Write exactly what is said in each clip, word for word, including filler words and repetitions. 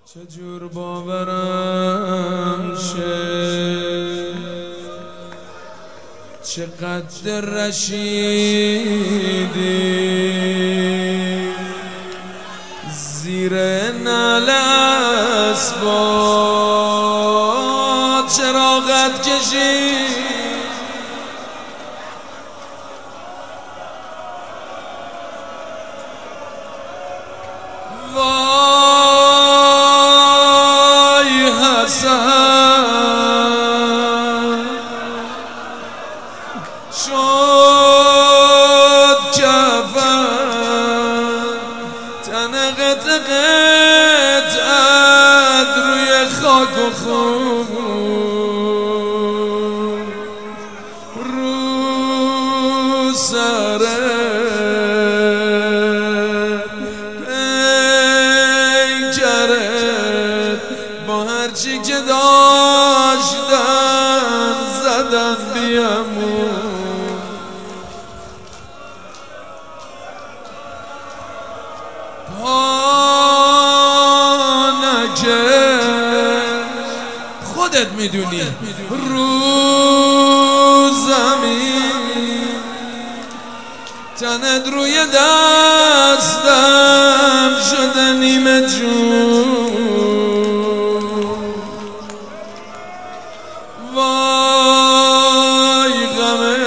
چجور باورم شه چقدر رشیدی زیر نعل اسباب چراغت کشید وای حسن شد کفن تن قطع قطعت روی خاک و خون رو سره هرچی که داشتن زدن بیامون پا نکرد خودت میدونی رو زمین تنت روی دستم شده نیمه جون وای غم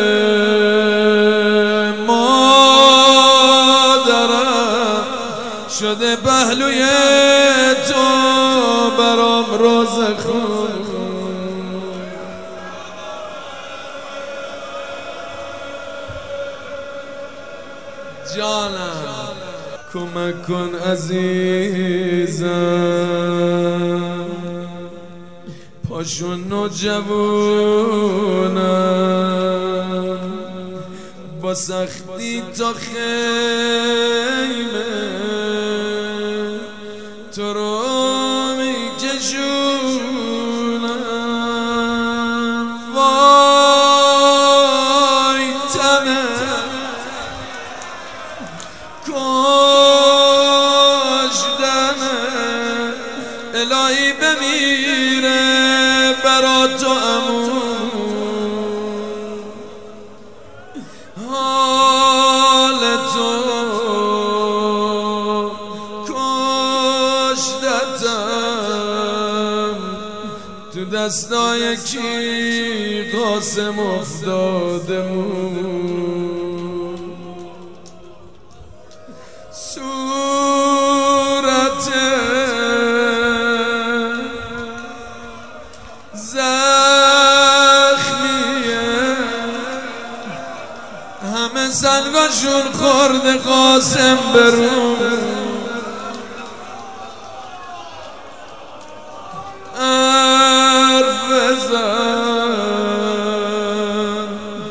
مادرم شده پهلوی تو برام روزخون جانم کمک کن عزیزم پاشون نوجوانم با سختی تا خیمه تو رو میکشونم وای تنه کشتنه الهی بمیره برا تو امون حال تو کشتتم تو دستای کی قاسم افتادمون صورت همه سنگاشون خورده قاسم برون حرف بزن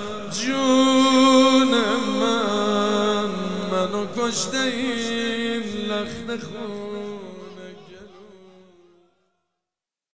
جون من منو کشته این لخت خون